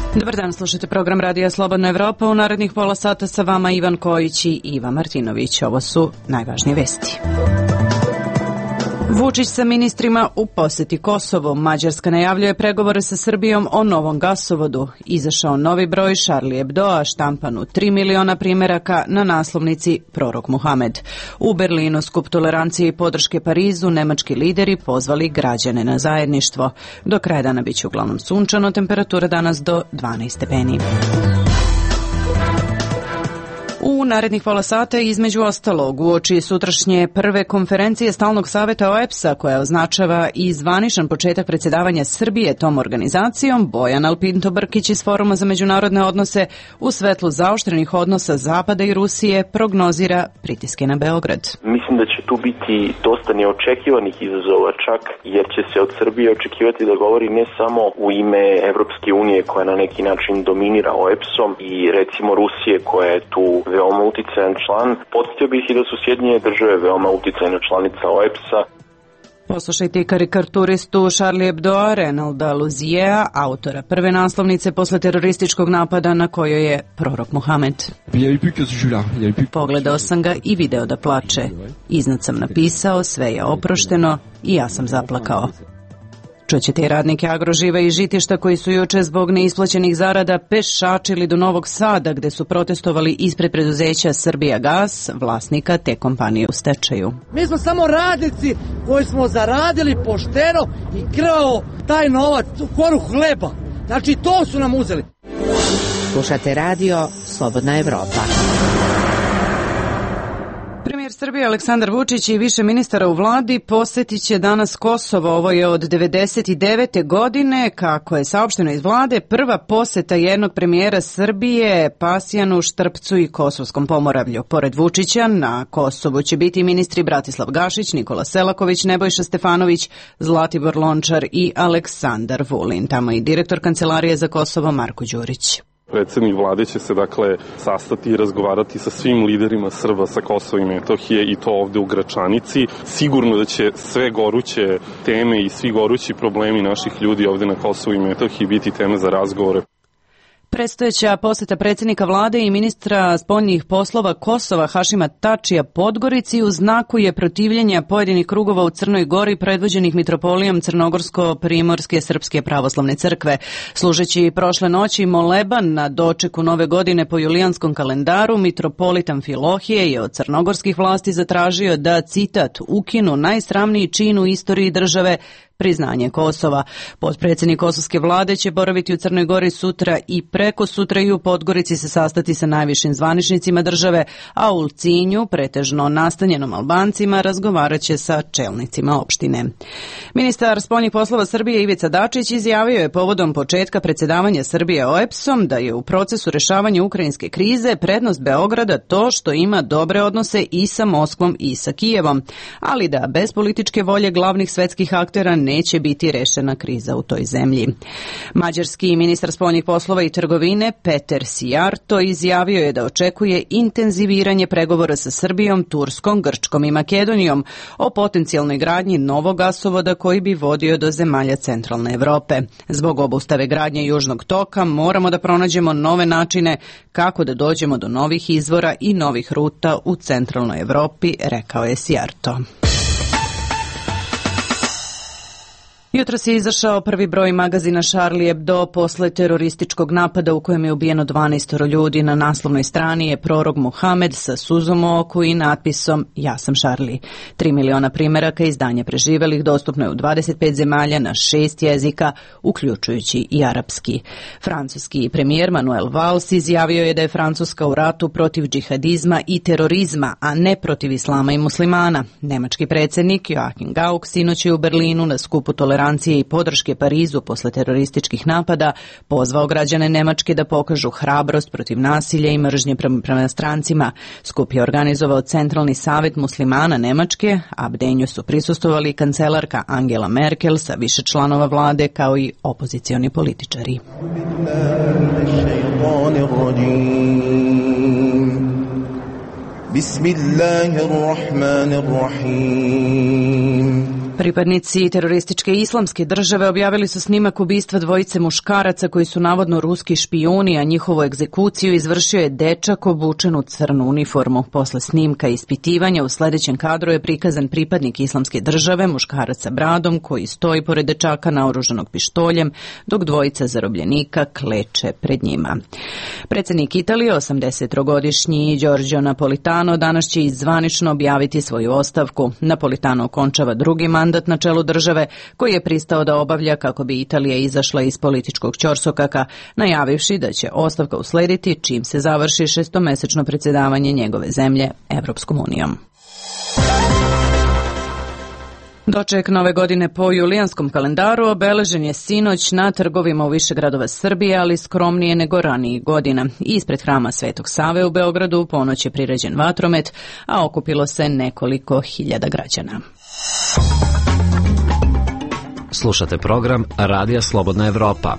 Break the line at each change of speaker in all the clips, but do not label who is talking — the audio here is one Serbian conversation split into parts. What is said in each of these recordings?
Dobar dan, slušajte program Radija Slobodna Evropa. U narednih pola sata sa vama Ivan Kojić i Iva Martinović. Ovo su najvažnije vesti. Vučić sa ministrima u poseti Kosovu. Mađarska najavljuje pregovore sa Srbijom o novom gasovodu. Izašao novi broj Charlie Hebdoa, štampan u 3 miliona primeraka na naslovnici Prorok Muhamed. U Berlinu skup tolerancije i podrške Parizu nemački lideri pozvali građane na zajedništvo. Do kraja dana biće uglavnom sunčano, temperatura danas do 12 stepeni. U narednih pola sata između ostalog uoči sutrašnje prve konferencije Stalnog saveta OEBS-a koja označava i zvaničan početak predsjedavanja Srbije tom organizacijom, Bojan Alpinto Brkić iz Foruma za međunarodne odnose u svetlu zaoštrenih odnosa Zapada i Rusije prognozira pritiske na Beograd.
Mislim da će tu biti dosta neočekivanih izazova čak jer će se od Srbije očekivati da govori ne samo u ime Evropske unije koja na neki način dominira OEBS-om i recimo Rusije koja je tu veoma uticajan član. Podsjetio bih i da su Sjedinjene Države veoma uticajna članica OEBS-a.
Poslušajte i karikaturistu Charlie Hebdoa Renalda Luzijea, autora prve naslovnice posle terorističkog napada na kojoj je Prorok Muhamed. Pogledao sam ga i video da plače. Iznad sam napisao, sve je oprošteno i ja sam zaplakao. Čućete i radnike Agroživa i Žitišta koji su juče zbog neisplaćenih zarada pešačili do Novog Sada gde su protestovali ispred preduzeća Srbijagas, vlasnika te kompanije u stečaju.
Mi smo samo radnici koji smo zaradili pošteno i krvavo taj novac u koru hleba. Znači to su nam uzeli.
Slušate radio Slobodna Evropa.
Premijer Srbije Aleksandar Vučić i više ministara u vladi posetit će danas Kosovo. Ovo je od 1999. godine, kako je saopšteno iz vlade, prva poseta jednog premijera Srbije Pasjanu Štrpcu i Kosovskom Pomoravlju. Pored Vučića na Kosovu će biti ministri Bratislav Gašić, Nikola Selaković, Nebojša Stefanović, Zlatibor Lončar i Aleksandar Vulin. Tamo i direktor Kancelarije za Kosovo Marko Đurić.
Predsednik vlade će se sastati i razgovarati sa svim liderima Srba sa Kosova i Metohije i to ovde u Gračanici. Sigurno da će sve goruće teme i svi gorući problemi naših ljudi ovde na Kosovu i Metohiji biti teme za razgovore.
Predstojeća poseta predsjednika vlade i ministra spoljnih poslova Kosova Hašima Tačija Podgorici u znaku je protivljenja pojedinih krugova u Crnoj Gori predvođenih mitropolijom Crnogorsko-Primorske Srpske pravoslavne crkve. Služeći prošle noći moleban na dočeku nove godine po julijanskom kalendaru, mitropolit Amfilohije je od crnogorskih vlasti zatražio da, citat, ukinu najsramniji čin u istoriji države, priznanje Kosova. Potpredsjednik kosovske vlade će boraviti u Crnoj Gori sutra i preko sutra i u Podgorici se sastati sa najvišim zvaničnicima države, a u Ulcinju, pretežno nastanjenom Albancima, razgovarat će sa čelnicima opštine. Ministar spoljnih poslova Srbije Ivica Dačić izjavio je povodom početka predsjedavanja Srbije OEBS-om da je u procesu rešavanja ukrajinske krize prednost Beograda to što ima dobre odnose i sa Moskvom i sa Kijevom, ali da bez političke volje glavnih svetskih aktera neće biti rešena kriza u toj zemlji. Mađarski ministar spoljnih poslova i trgovine Peter Sijarto izjavio je da očekuje intenziviranje pregovora sa Srbijom, Turskom, Grčkom i Makedonijom o potencijalnoj gradnji novog gasovoda koji bi vodio do zemalja centralne Evrope. Zbog obustave gradnje Južnog toka moramo da pronađemo nove načine kako da dođemo do novih izvora i novih ruta u centralnoj Evropi, rekao je Sijarto. Jutros je izašao prvi broj magazina Charlie Hebdo posle terorističkog napada u kojem je ubijeno 12 ljudi. Na naslovnoj strani je Prorok Muhamed sa suzom u oku i natpisom Ja sam Charlie. 3 miliona primeraka izdanja preživelih dostupno je u 25 zemalja na 6 jezika, uključujući i arapski. Francuski premijer Manuel Valls izjavio je da je Francuska u ratu protiv džihadizma i terorizma, a ne protiv islama i muslimana. Nemački predsjednik Joachim Gauck sinoć je u Berlinu na skupu tolerancije i podrške Parizu posle terorističkih napada pozvao građane Nemačke da pokažu hrabrost protiv nasilja i mržnje prema strancima. Skup je organizovao Centralni savet muslimana Nemačke, a bdenju su prisustvovali kancelarka Angela Merkel sa više članova vlade kao i opozicioni političari. Bismillahirrahmanirrahim. Pripadnici terorističke islamske države objavili su snimak ubistva dvojice muškaraca koji su navodno ruski špijuni, a njihovu egzekuciju izvršio je dečak obučen u crnu uniformu. Posle snimka i ispitivanja u sledećem kadru je prikazan pripadnik islamske države, muškarac sa bradom koji stoji pored dečaka naoružanog pištoljem, dok dvojica zarobljenika kleče pred njima. Predsjednik Italije, 83-godišnji Giorgio Napolitano, danas će zvanično objaviti svoju ostavku. Napolitano okončava drugi mandat na čelu države koji je pristao da obavlja kako bi Italija izašla iz političkog ćorsokaka, najavivši da će ostavka uslediti čim se završi šestomesečno predsjedavanje njegove zemlje Evropskom unijom. Doček nove godine po julijanskom kalendaru obeležen je sinoć na trgovima u više gradova Srbije, ali skromnije nego ranijih godina. Ispred hrama Svetog Save u Beogradu ponoć je priređen vatromet, a okupilo se nekoliko hiljada građana.
Slušate program Radija Slobodna Evropa.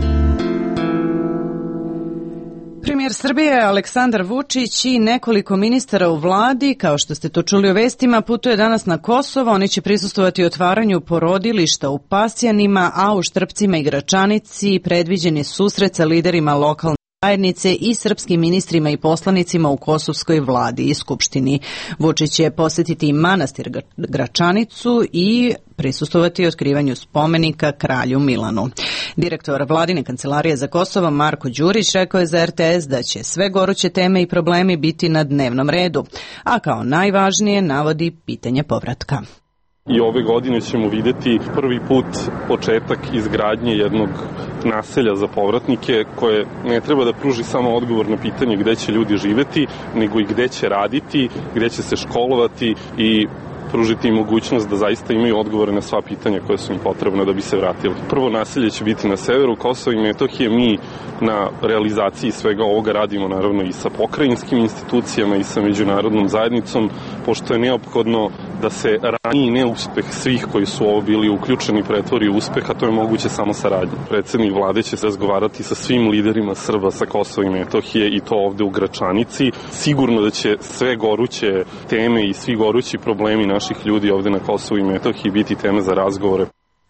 Premijer Srbije Aleksandar Vučić i nekoliko ministara u vladi, kao što ste to čuli u vestima, putuje danas na Kosovo. Oni će prisustvovati otvaranju porodilišta u Pasjanima, a u Štrpcima i Gračanici predviđen je susret sa liderima lokalne zajednice i srpskim ministrima i poslanicima u kosovskoj vladi i skupštini. Vučić će posjetiti manastir Gračanicu i prisustvovati otkrivanju spomenika kralju Milanu. Direktor vladine kancelarije za Kosovo Marko Đurić rekao je za RTS da će sve goruće teme i problemi biti na dnevnom redu, a kao najvažnije navodi pitanje povratka.
I ove godine ćemo videti prvi put početak izgradnje jednog naselja za povratnike koje ne treba da pruži samo odgovor na pitanje gde će ljudi živeti, nego i gde će raditi, gde će se školovati i pružiti im mogućnost da zaista imaju odgovore na sva pitanja koje su im potrebne da bi se vratili. Prvo naselje će biti na severu Kosova i Metohije. Mi na realizaciji svega ovoga radimo naravno i sa pokrajinskim institucijama i sa međunarodnom zajednicom, pošto je neophodno da se raniji neuspeh svih koji su ovo bili uključeni pretvori u uspeh, a to je moguće samo saradnje. Predsednik vlade će se razgovarati sa svim liderima Srba sa Kosova i Metohije i to ovde u Gračanici. Sigurno da će sve goruće teme i svi gorući problemi naših ljudi ovde na Kosovu i Metohiji biti teme za razgovore.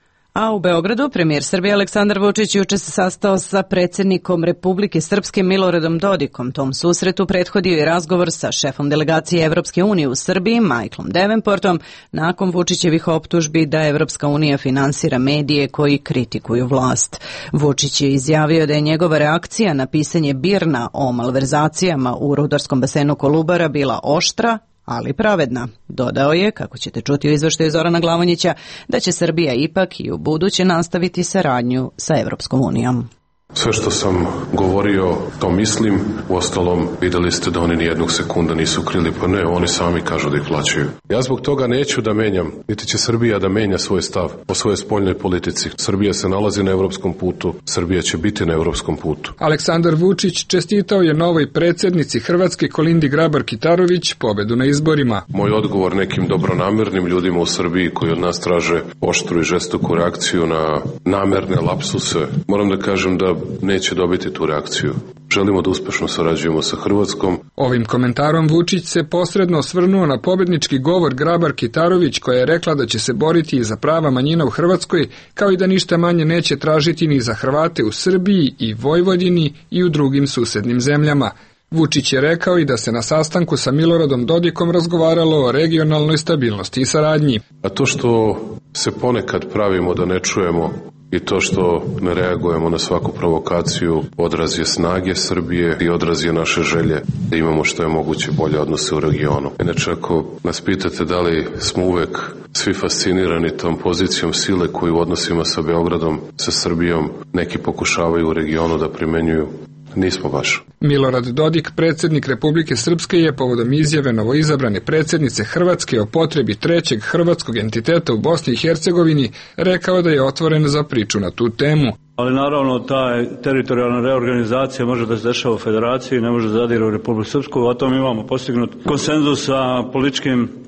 A u Beogradu premijer Srbije Aleksandar Vučić juče se sastao sa predsjednikom Republike Srpske Miloradom Dodikom. Tom susretu prethodio je razgovor sa šefom delegacije Evropske unije u Srbiji Michaelom Davenportom nakon Vučićevih optužbi da Evropska unija finansira medije koji kritikuju vlast. Vučić je izjavio da je njegova reakcija na pisanje BIRN-a o malverzacijama u rudarskom basenu Kolubara bila oštra, ali pravedna. Dodao je, kako ćete čuti u izveštaju Zorana Glavonjića, da će Srbija ipak i u buduće nastaviti saradnju sa Evropskom unijom.
Sve što sam govorio, to mislim. Uostalom, videli ste da oni nijednog sekunda nisu krili, pa ne, oni sami kažu da ih plaćaju. Ja zbog toga neću da menjam, niti će Srbija da menja svoj stav o svojoj spoljnoj politici. Srbija se nalazi na evropskom putu, Srbija će biti na evropskom putu.
Aleksandar Vučić čestitao je novoj predsjednici Hrvatske Kolindi Grabar-Kitarović pobedu na izborima.
Moj odgovor nekim dobronamernim ljudima u Srbiji koji od nas traže oštru i žestoku reakciju na namerne lapsuse, moram da kažem da neće dobiti tu reakciju. Želimo da uspešno sarađujemo sa Hrvatskom.
Ovim komentarom Vučić se posredno osvrnuo na pobednički govor Grabar-Kitarović koja je rekla da će se boriti i za prava manjina u Hrvatskoj, kao i da ništa manje neće tražiti ni za Hrvate u Srbiji i Vojvodini i u drugim susednim zemljama. Vučić je rekao i da se na sastanku sa Miloradom Dodikom razgovaralo o regionalnoj stabilnosti i saradnji.
A to što se ponekad pravimo da ne čujemo i to što ne reagujemo na svaku provokaciju odraz je snage Srbije i odraz je naše želje da imamo što je moguće bolje odnose u regionu. Inače, ako nas pitate da li smo uvek svi fascinirani tom pozicijom sile koju u odnosima sa Beogradom, sa Srbijom neki pokušavaju u regionu da primenjuju, nismo baš.
Milorad Dodik, predsjednik Republike Srpske, je povodom izjave novoizabrane predsjednice Hrvatske o potrebi trećeg hrvatskog entiteta u Bosni i Hercegovini rekao da je otvoren za priču na tu temu.
Ali naravno ta teritorijalna reorganizacija može da se dešava u federaciji, ne može da zadire u Republiku Srpsku, a tom imamo postignut konsenzus sa političkim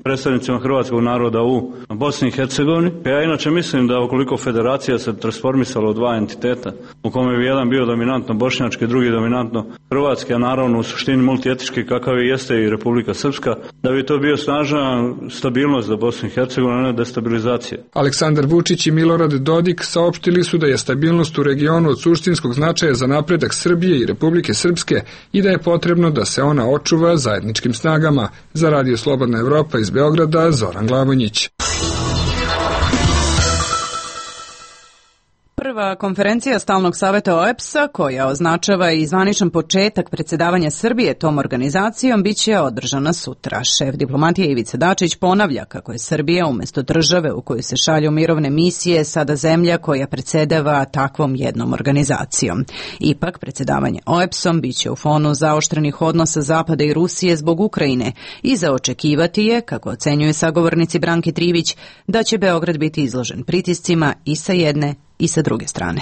predstavnicima hrvatskog naroda u Bosni i Hercegovini. Ja inače mislim da ukoliko federacija se transformisala u dva entiteta, u kome bi jedan bio dominantno bošnjački, drugi dominantno hrvatski, a naravno u suštini multietički kakav i jeste i Republika Srpska, da bi to bio snažna stabilnost za Bosnu i Hercegovinu, a ne destabilizacija.
Aleksandar Vučić i Milorad Dodik saopštili su da je stabilnost u regionu od suštinskog značaja za napredak Srbije i Republike Srpske i da je potrebno da se ona očuva zajedničkim snagama. Za Radio Slobodna Evropa iz Beograda, Zoran Glavonjić.
Prva konferencija Stalnog saveta OEBS-a, koja označava i zvaničan početak predsjedavanja Srbije tom organizacijom, bit će održana sutra. Šef diplomatije Ivica Dačić ponavlja kako je Srbija umjesto države u koju se šalju mirovne misije sada zemlja koja predsjedava takvom jednom organizacijom. Ipak, predsjedavanje OEBS-om bit će u fonu zaoštrenih odnosa Zapada i Rusije zbog Ukrajine i za očekivati je, kako ocenjuju sagovornici Branke Trivić, da će Beograd biti izložen pritiscima i sa jedne i sa druge strane.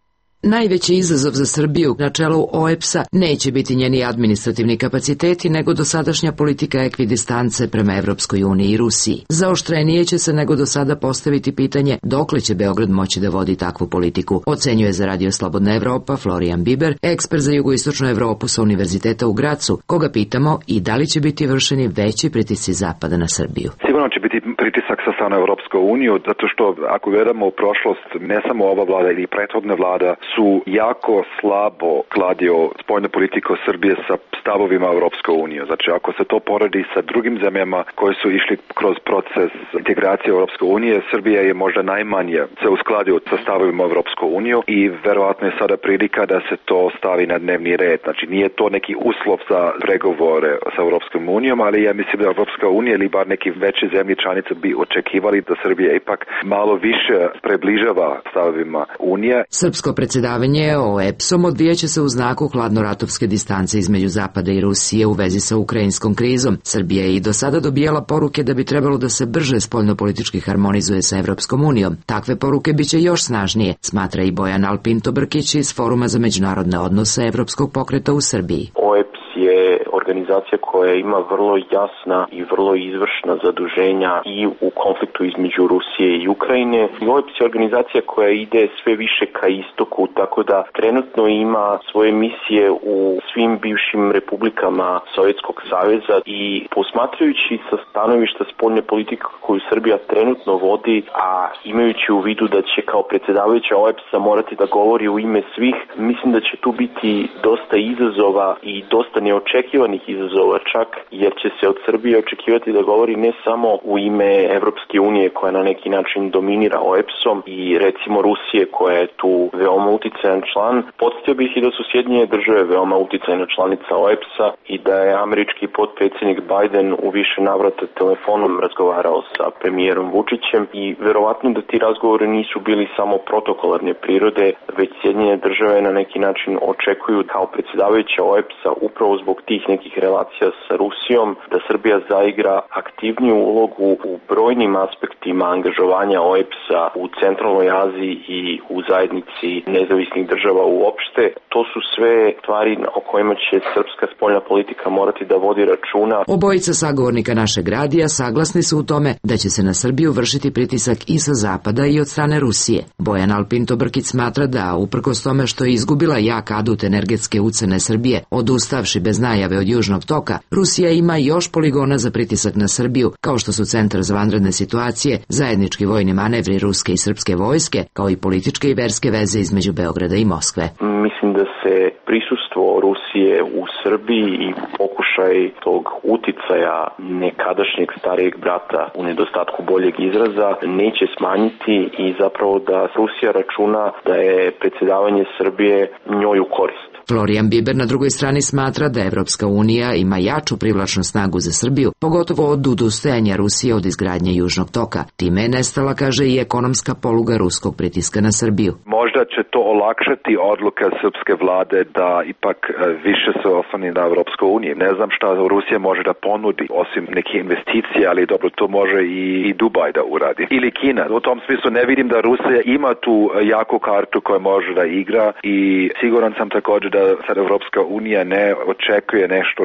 Najveći izazov za Srbiju na čelu OEBS-a neće biti njeni administrativni kapaciteti, nego dosadašnja politika ekvidistance prema Evropskoj uniji i Rusiji. Zaoštrenije će se nego do sada postaviti pitanje dokle će Beograd moći da vodi takvu politiku, ocenjuje za Radio Slobodna Evropa Florijan Biber, ekspert za jugoistočnu Evropu sa Univerziteta u Gracu, koga pitamo i da li će biti vršeni veći pritisci Zapada na Srbiju.
Sigurno će biti pritisak sa strane Evropsku uniju, zato što ako gledamo u prošlost, ne samo ova vlada ili prethodna vlada su jako slabo kladio spoljnu politiku Srbije sa stavovima Evropske unije. Znači, ako se to poredi sa drugim zemljama koji su išli kroz proces integracije Evropske unije, Srbija je možda najmanje se uskladio sa stavovima Evropske unije i verovatno je sada prilika da se to stavi na dnevni red. Znači, nije to neki uslov za pregovore sa Evropskom unijom, ali ja mislim da Evropska unija ili bar neki veći zemlji članice bi očekivali da Srbija ipak malo više približava stavovima Unije.
Srpsko predsjedavanje OEBS-om odvijaće se u znaku hladnoratovske distance između Zapada i Rusije u vezi sa ukrajinskom krizom. Srbija je i do sada dobijala poruke da bi trebalo da se brže spoljnopolitički harmonizuje sa Evropskom unijom. Takve poruke biće još snažnije, smatra i Bojan Alpinto Brkić iz Foruma za međunarodne odnose Evropskog pokreta u Srbiji.
OEBS je organizacija koja ima vrlo jasna i vrlo izvršna zaduženja i u konfliktu između Rusije i Ukrajine. OEBS je organizacija koja ide sve više ka istoku, tako da trenutno ima svoje misije u svim bivšim republikama Sovjetskog saveza i posmatrajući sa stanovišta spoljne politike koju Srbija trenutno vodi, a imajući u vidu da će kao predsjedavajuća OEBS-a morati da govori u ime svih, mislim da će tu biti dosta izazova i dosta neočekivanih izazova čak, jer će se od Srbije očekivati da govori ne samo u ime Evropske unije koja na neki način dominira OEBS-om i recimo Rusije koja je tu veoma uticajan član. Podsjetio bih i da su Sjedinjene Države veoma uticajna članica OEBS-a i da je američki potpredsjednik Biden u više navrata telefonom razgovarao sa premijerom Vučićem i verovatno da ti razgovori nisu bili samo protokolarne prirode, već Sjedinjene Države na neki način očekuju kao predsjedavajuća OEBS-a upravo zbog tih nekih relacija sa Rusijom, da Srbija zaigra aktivniju ulogu u brojnim aspektima angažovanja OEBS-a u centralnoj Aziji i u zajednici nezavisnih država uopšte. To su sve stvari o kojima će srpska spoljna politika morati da vodi računa.
Obojica sagovornika našeg radija saglasni su u tome da će se na Srbiju vršiti pritisak i sa Zapada i od strane Rusije. Bojan Alpinto Brkić smatra da, uprkos tome što je izgubila jak adut energetske ucene Srbije, odustavši bez najave od Južnog toka, Rusija ima još poligona za pritisak na Srbiju, kao što su Centar za vanredne situacije, zajednički vojni manevri ruske i srpske vojske, kao i političke i verske veze između Beograda i Moskve.
Mislim da se prisustvo Rusije u Srbiji i pokušaj tog uticaja nekadašnjeg starijeg brata u nedostatku boljeg izraza neće smanjiti i zapravo da Rusija računa da je predsjedavanje Srbije njoj u korist.
Florijan Biber na drugoj strani smatra da Evropska unija ima jaču privlačnu snagu za Srbiju, pogotovo od odustajanja Rusije od izgradnje Južnog toka. Time je nestala, kaže, i ekonomska poluga ruskog pritiska na Srbiju.
Možda će to olakšati odluka srpske vlade da ipak više se osloni na Evropsku uniju. Ne znam šta Rusija može da ponudi osim neke investicije, ali dobro, to može i Dubaj da uradi. Ili Kina. U tom smislu ne vidim da Rusija ima tu jaku kartu koju može da igra i siguran sam također da sad Evropska unija ne očekuje nešto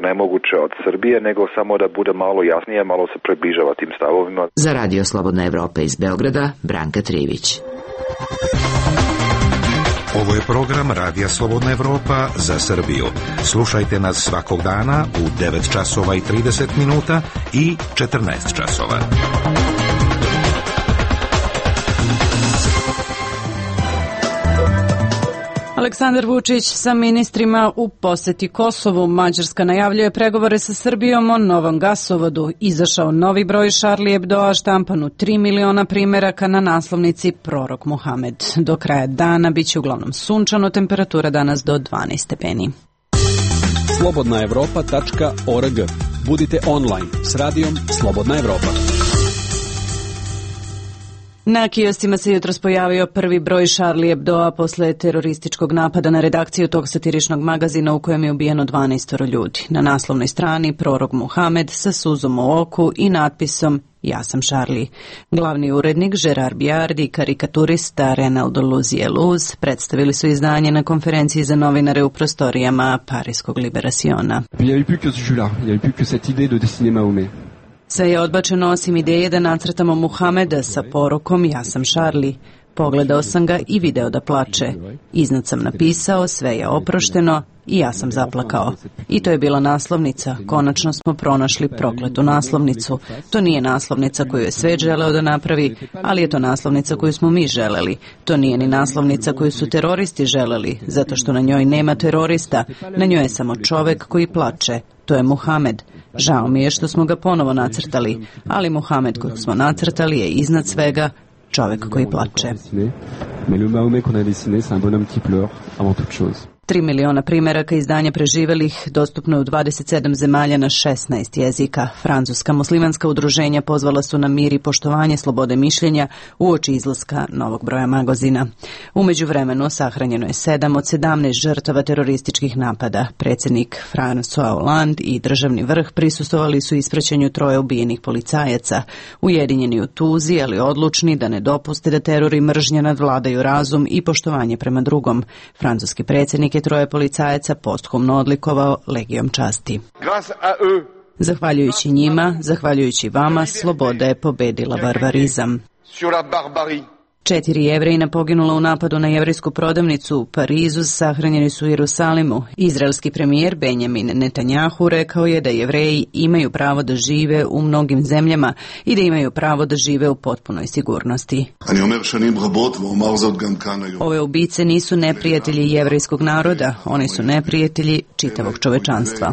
nemoguće od Srbije, nego samo da bude malo jasnije, malo se približava tim stavovima.
Za Radio Slobodna Evropa iz Beograda, Branka Trivić.
Ovo je program Radija Slobodna Evropa za Srbiju. Slušajte nas svakog dana u 9 časova i 30 minuta i 14 časova.
Aleksandar Vučić sa ministrima u poseti Kosovu. Mađarska najavljuje pregovore sa Srbijom o novom gasovodu. Izašao novi broj Charlie Hebdoa, štampan u 3 miliona primeraka na naslovnici Prorok Muhamed. Do kraja dana biće uglavnom sunčano, temperatura danas do 12 stepeni.
slobodnaevropa.org. Budite online s radijom Slobodna Evropa.
Na kioscima se jutros pojavio prvi broj Charlie Hebdoa posle terorističkog napada na redakciju tog satiričnog magazina u kojem je ubijeno 12 ljudi. Na naslovnoj strani Prorok Muhamed sa suzom u oku i natpisom Ja sam Charlie. Glavni urednik Gerard Biardi i karikaturista Renaldo Luzier-Luz predstavili su izdanje na konferenciji za novinare u prostorijama Pariskog Liberaciona. Sve je odbačeno osim ideje da nacrtamo Muhameda sa porukom Ja sam Charlie. Pogledao sam ga i video da plače. Iznad sam napisao sve je oprošteno i ja sam zaplakao. I to je bila naslovnica. Konačno smo pronašli prokletu naslovnicu. To nije naslovnica koju je svet želeo da napravi, ali je to naslovnica koju smo mi želeli. To nije ni naslovnica koju su teroristi želeli, zato što na njoj nema terorista. Na njoj je samo čovek koji plače. To je Muhamed. Žao mi je što smo ga ponovo nacrtali, ali Muhamed kojeg smo nacrtali je iznad svega čovek koji plače. 3 miliona primeraka izdanja preživelih dostupno je u 27 zemalja na 16 jezika. Francuska muslimanska udruženja pozvala su na mir i poštovanje slobode mišljenja uoči izlaska novog broja magazina. U međuvremenu sahranjeno je 7 od 17 žrtava terorističkih napada. Predsjednik François Hollande i državni vrh prisustvovali su ispraćanju 3 ubijenih policajaca. Ujedinjeni u tuzi, ali odlučni da ne dopuste da teror i mržnja nadvladaju razum i poštovanje prema drugom. Francuski predsjednik je 3 policajaca posthumno odlikovao Legijom časti. Zahvaljujući njima, zahvaljujući vama, sloboda je pobedila barbarizam. 4 Jevrejina poginula u napadu na jevrijsku prodavnicu u Parizu, sahranjeni su u Jerusalimu. Izraelski premijer Benjamin Netanjahu rekao je da Jevreji imaju pravo da žive u mnogim zemljama i da imaju pravo da žive u potpunoj sigurnosti. Ove ubice nisu neprijatelji jevrejskog naroda, oni su neprijatelji čitavog čovečanstva.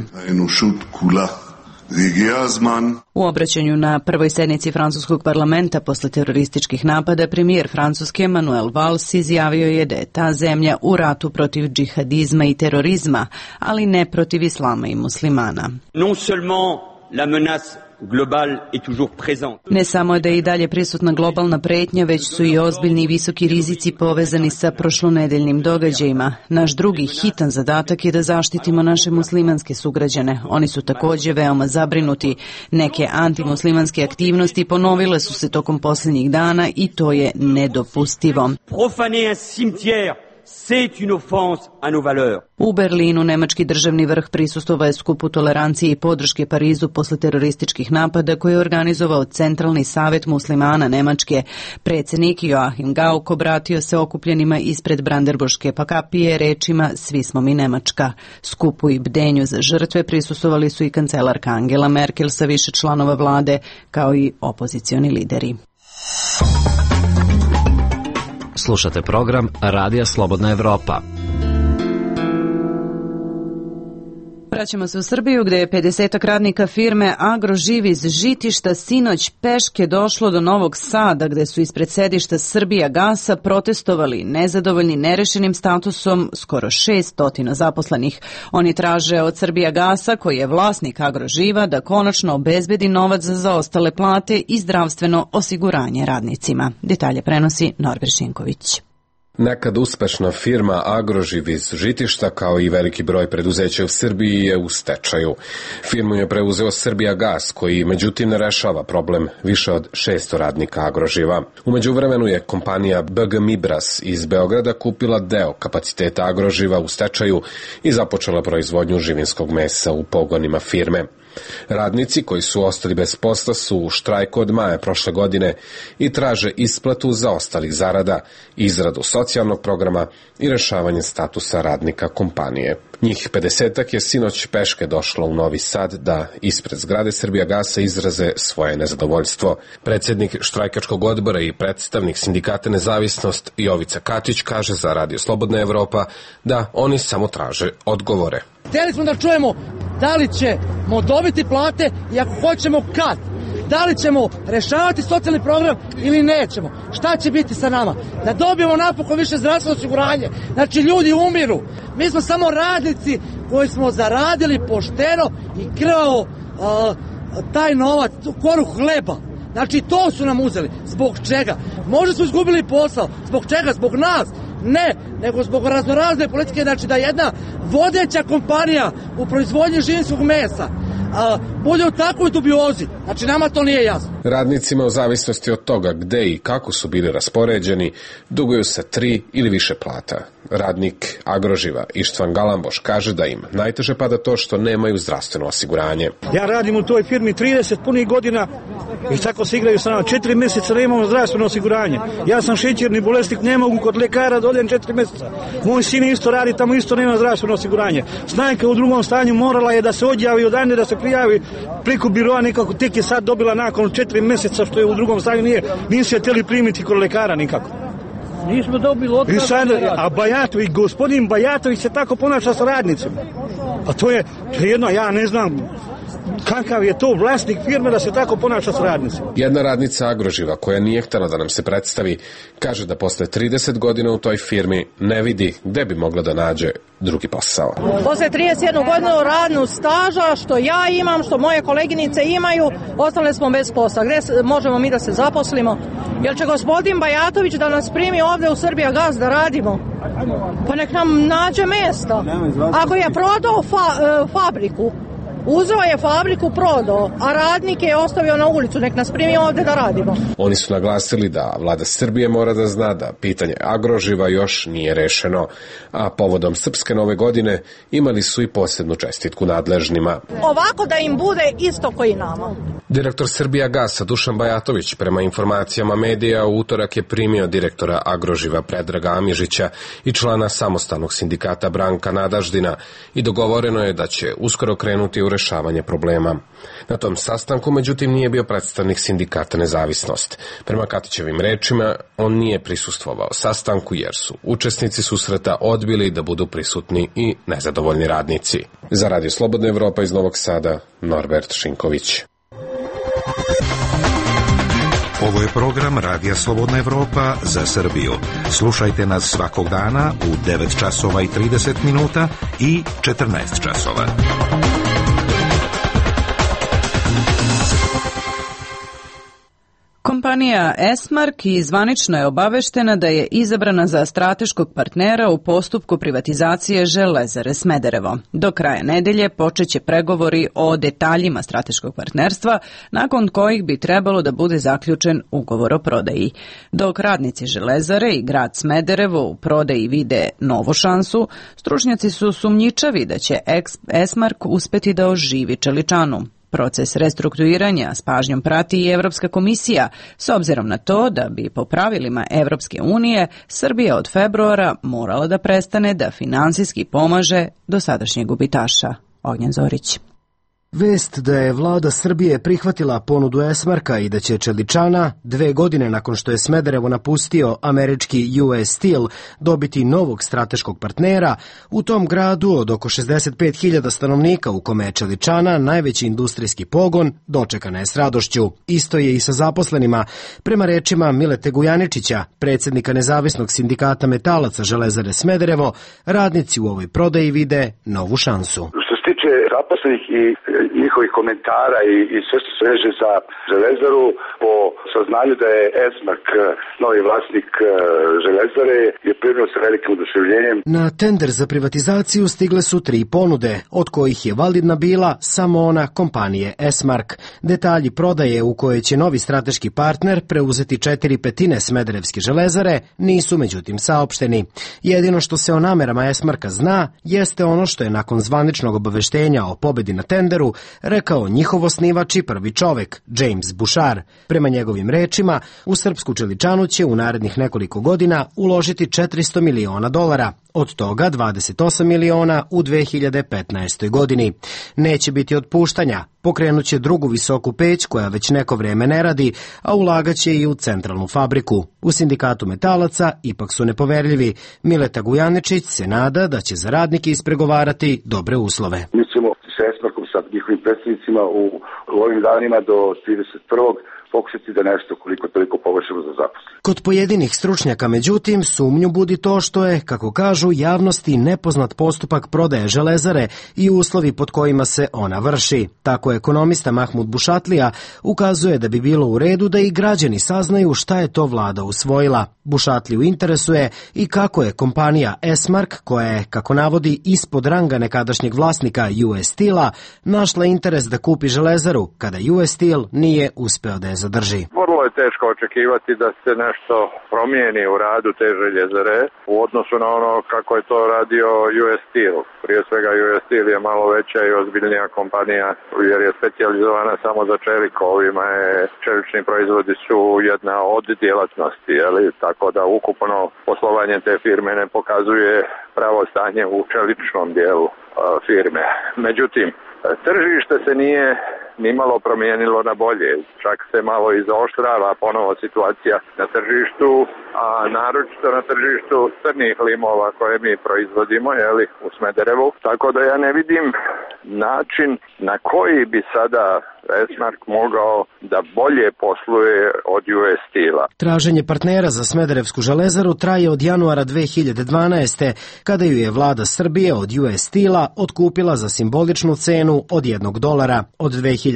U obraćanju na prvoj sednici francuskog parlamenta posle terorističkih napada, premijer Francuske Manuel Valls izjavio je da je ta zemlja u ratu protiv džihadizma i terorizma, ali ne protiv islama i muslimana. Ne samo da je i dalje prisutna globalna pretnja, već su i ozbiljni i visoki rizici povezani sa prošlonedeljnim događajima. Naš drugi hitan zadatak je da zaštitimo naše muslimanske sugrađane. Oni su također veoma zabrinuti. Neke antimuslimanske aktivnosti ponovile su se tokom posljednjih dana i to je nedopustivo. U Berlinu nemački državni vrh prisustvovao je skupu tolerancije i podrške Parizu posle terorističkih napada koje je organizovao Centralni savjet muslimana Nemačke. Predsjednik Joachim Gauck obratio se okupljenima ispred Brandenburške kapije rečima Svi smo mi Nemačka. Skupu i bdenju za žrtve prisustvovali su i kancelarka Angela Merkel sa više članova vlade, kao i opozicioni lideri.
Slušate program Radija Slobodna Evropa.
Vraćamo se u Srbiju gdje je 50 radnika firme Agroživ iz Žitišta sinoć peške došlo do Novog Sada gdje su ispred sedišta Srbija Gasa protestovali nezadovoljni nerešenim statusom skoro 600 zaposlenih. Oni traže od Srbija Gasa, koji je vlasnik Agroživa, da konačno obezbedi novac za zaostale plate i zdravstveno osiguranje radnicima. Detalje prenosi Norbert Šinković.
Nekad uspešna firma Agroživ iz Žitišta, kao i veliki broj preduzeća u Srbiji, je u stečaju. Firmu je preuzeo Srbijagas, koji međutim ne rešava problem više od 600 radnika Agroživa. U međuvremenu je kompanija BG Mibras iz Beograda kupila deo kapaciteta Agroživa u stečaju i započela proizvodnju živinskog mesa u pogonima firme. Radnici koji su ostali bez posla su u štrajku od maja prošle godine i traže isplatu zaostalih zarada, izradu socijalnog programa i rešavanje statusa radnika kompanije. Njih 50-ak je sinoć peške došlo u Novi Sad da ispred zgrade Srbijagasa izraze svoje nezadovoljstvo. Predsjednik štrajkačkog odbora i predstavnik sindikata Nezavisnost Jovica Katić kaže za Radio Slobodna Evropa da oni samo traže odgovore.
Hteli smo da čujemo da li ćemo dobiti plate i ako hoćemo kad. Da li ćemo rešavati socijalni program ili nećemo. Šta će biti sa nama? Da dobijemo napokon više zdravstveno osiguranje. Znači ljudi umiru. Mi smo samo radnici koji smo zaradili pošteno i krvavo taj novac, koru hleba. Znači to su nam uzeli. Zbog čega? Možda su izgubili posao. Zbog čega? Zbog nas. Ne, nego zbog raznorazne politike, znači da jedna vodeća kompanija u proizvodnji živinskog mesa bude u takvoj dubiozi. Znači nama to nije jasno.
Radnicima u zavisnosti od toga gde i kako su bili raspoređeni duguju se 3 ili više plata. Radnik Agroživa Ištvan Galamboš kaže da im najteže pada to što nemaju zdravstveno osiguranje.
Ja radim u toj firmi 30 punih godina i tako se igraju sa nama. 4 mjeseca nemamo zdravstveno osiguranje. Ja sam šećerni bolesnik, ne mogu kod lekara da odem 4 mjeseca. Moj sin isto radi, tamo isto nema zdravstveno osiguranje. Snajka u drugom stanju morala je da se odjavi odande, da se prijavi preko biroa, nekako tek je sad dobila nakon 4 mjeseca što je u drugom stanju, nisu je htjeli primiti kod lekara nikako.
Nismo dobili otkaz.
A Bajatović, gospodin Bajatović se tako ponaša sa radnicima. A to je jedno, ja ne znam kakav je to vlasnik firme da se tako ponaša s radnicima.
Jedna radnica Agroživa koja nije htjela da nam se predstavi kaže da posle 30 godina u toj firmi ne vidi gde bi mogla da nađe drugi posao.
Posle 31 godinu radnog staža što ja imam, što moje koleginice imaju, ostale smo bez posla. Gde možemo mi da se zaposlimo? Jel će gospodin Bajatović da nas primi ovde u Srbijagas da radimo? Pa nek nam nađe mjesto. Ako je prodao fabriku, uzeo je fabriku, prodao, a radnike je ostavio na ulicu, nek nas primi ovde da radimo.
Oni su naglasili da vlada Srbije mora da zna da pitanje Agroživa još nije rešeno, a povodom Srpske nove godine imali su i posebnu čestitku nadležnima.
Ovako da im bude isto koji nama.
Direktor Srbijagasa Dušan Bajatović prema informacijama medija u utorak je primio direktora Agroživa Predraga Amižića i člana samostalnog sindikata Branka Nadaždina i dogovoreno je da će uskoro krenuti u rešavanje problema. Na tom sastanku, međutim, nije bio predstavnik sindikata Nezavisnost. Prema Katićevim rečima, on nije prisustvovao sastanku jer su učesnici susreta odbili da budu prisutni i nezadovoljni radnici. Za Radio Slobodna Evropa iz Novog Sada, Norbert Šinković.
Ovo je program Radija Slobodna Evropa za Srbiju. Slušajte nas svakog dana u 9 časova i 30 minuta i 14 časova.
Kompanija Esmark zvanično je obaveštena da je izabrana za strateškog partnera u postupku privatizacije Železare Smederevo. Do kraja nedelje počeće pregovori o detaljima strateškog partnerstva, nakon kojih bi trebalo da bude zaključen ugovor o prodaji. Dok radnici Železare i grad Smederevo u prodaji vide novu šansu, stručnjaci su sumnjičavi da će Esmark uspeti da oživi čeličanu. Proces restrukturiranja s pažnjom prati i Evropska komisija, s obzirom na to da bi po pravilima Evropske unije Srbija od februara morala da prestane da finansijski pomaže dosadašnjeg gubitaša. Ognjen Zorić.
Vest da je vlada Srbije prihvatila ponudu Esmarka i da će čeličana 2 godine nakon što je Smederevo napustio američki US Steel dobiti novog strateškog partnera u tom gradu od oko 65.000 stanovnika u kome je čeličana najveći industrijski pogon, dočekana je s radošću. Isto je i sa zaposlenima. Prema rečima Milete Gujaničića, predsjednika Nezavisnog sindikata metalaca Železare Smederevo, radnici u ovoj prodaji vide novu šansu.
Što se tiče zaposlenih i njihovih komentara i sve što se veže za Železaru, po saznanju da je Esmark novi vlasnik Železare, je primio sa velikim oduševljenjem.
Na tender za privatizaciju stigle su 3 ponude, od kojih je validna bila samo ona kompanije Esmark. Detalji prodaje u kojoj će novi strateški partner preuzeti 4/5 Smederevske Železare nisu međutim saopšteni. Jedino što se o namerama Esmarka zna jeste ono što je nakon zvaničnog obaveštenja o pobedi na tenderu rekao njihov osnivač i prvi čovek, James Bouchard. Prema njegovim rečima, u srpsku čeličanu će u narednih nekoliko godina uložiti $400 miliona, od toga 28 miliona u 2015. godini. Neće biti otpuštanja, pokrenut će drugu visoku peć koja već neko vreme ne radi, a ulagaće i u centralnu fabriku. U sindikatu metalaca ipak su nepoverljivi. Mileta Gujaničić se nada da će za radnike ispregovarati dobre uslove.
Mi ćemo sa Esmarkom, sa njihovim predstavnicima u ovim danima do 31. pokušati da nešto koliko toliko poboljšamo za zaposlene.
Kod pojedinih stručnjaka, međutim, sumnju budi to što je, kako kažu, javnosti nepoznat postupak prodaje Železare i uslovi pod kojima se ona vrši. Tako ekonomista Mahmud Bušatlija ukazuje da bi bilo u redu da i građani saznaju šta je to vlada usvojila. Bušatliju interesuje i kako je kompanija Esmark, koja je, kako navodi, ispod ranga nekadašnjeg vlasnika US Steel-a, našla interes da kupi Železaru, kada US Steel nije uspeo da je zadrži.
Vrlo je teško očekivati da se nešto promijeni u radu te željezare u odnosu na ono kako je to radio US Steel. Prije svega US Steel je malo veća i ozbiljnija kompanija jer je specijalizovana samo za čelik. Ovima je čelični proizvodi su jedna od djelatnosti, tako da ukupno poslovanje te firme ne pokazuje pravo stanje u čeličnom dijelu firme. Međutim, tržište se nije nimalo promijenilo na bolje, čak se malo i zaoštrava ponovo situacija na tržištu, a naročito na tržištu crnih limova koje mi proizvodimo u Smederevu, tako da ja ne vidim način na koji bi sada Esmark mogao da bolje posluje od US Steel-a.
Traženje partnera za Smederevsku železaru traje od januara 2012. kada ju je vlada Srbije od US Steel-a otkupila za simboličnu cenu od $1. Od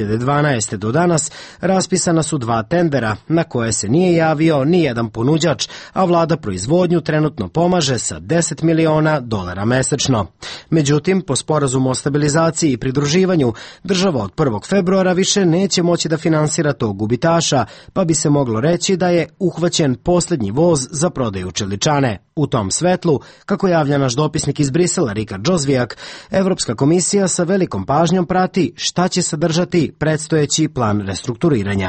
2012. do danas raspisana su 2 tendera na koje se nije javio ni jedan ponuđač, a vlada proizvodnju trenutno pomaže sa $10 miliona mesečno. Međutim, po sporazumu o stabilizaciji i pridruživanju, država od 1. februara više neće moći da finansira tog gubitaša, pa bi se moglo reći da je uhvaćen posljednji voz za prodaju čeličane. U tom svetlu, kako javlja naš dopisnik iz Brisela Rikard Džozvijak, Evropska komisija sa velikom pažnjom prati šta će sadržati predstojeći plan restrukturiranja.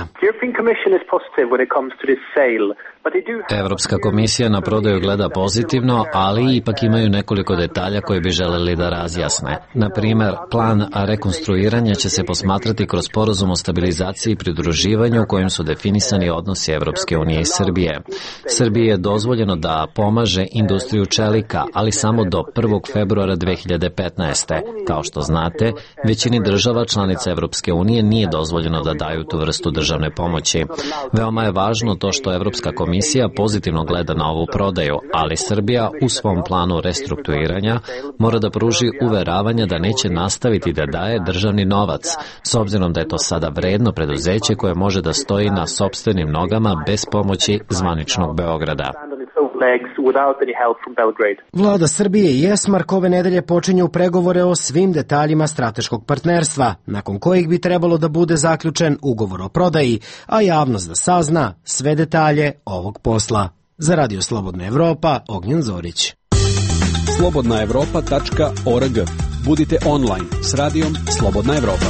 Evropska komisija na prodaju gleda pozitivno, ali ipak imaju nekoliko detalja koje bi želeli da razjasne. Na primer, plan rekonstruiranja će se posmatrati kroz sporazum o stabilizaciji i pridruživanju u kojem su definisani odnosi Evropske unije i Srbije. Srbiji je dozvoljeno da pomaže industriju čelika, ali samo do 1. februara 2015. Kao što znate, većini država članica Evropske unije nije dozvoljeno da daju tu vrstu državne pomoći. Veoma je važno to što Evropska komisija pozitivno gleda na ovu prodaju, ali Srbija u svom planu restrukturiranja mora da pruži uveravanja da neće nastaviti da daje državni novac, s obzirom da je to sada vredno preduzeće koje može da stoji na sopstvenim nogama bez pomoći zvaničnog Beograda.
Vlada Srbije i Esmark ove nedelje počinju pregovore o svim detaljima strateškog partnerstva, nakon kojih bi trebalo da bude zaključen ugovor o prodaji, a javnost da sazna sve detalje ovog posla. Za Radio Slobodna Evropa, Ognjen Zorić.
slobodnaevropa.org. Budite online s radijom Slobodna Evropa.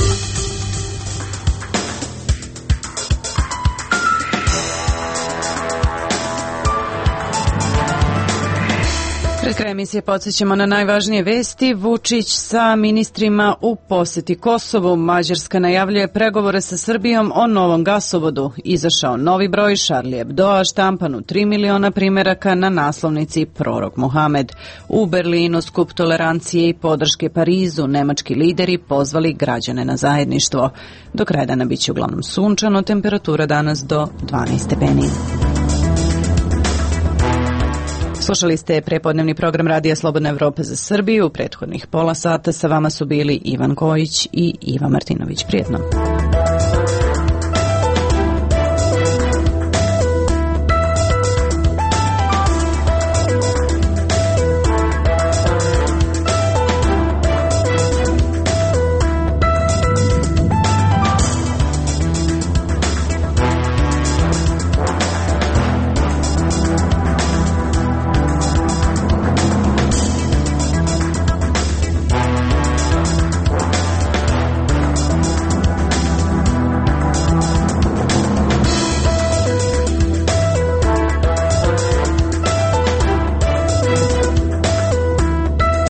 Pred kraj emisije podsjećamo na najvažnije vesti. Vučić sa ministrima u poseti Kosovu. Mađarska najavljuje pregovore sa Srbijom o novom gasovodu. Izašao novi broj Charlie Hebdoa, štampan u 3 miliona primeraka na naslovnici Prorok Muhamed. U Berlinu skup tolerancije i podrške Parizu. Nemački lideri pozvali građane na zajedništvo. Do kraja dana biće uglavnom sunčano, temperatura danas do 12 stepeni. Slušali ste prepodnevni program Radija Slobodna Evropa za Srbiju. U prethodnih pola sata sa vama su bili Ivan Kojić i Iva Martinović. Prijetno.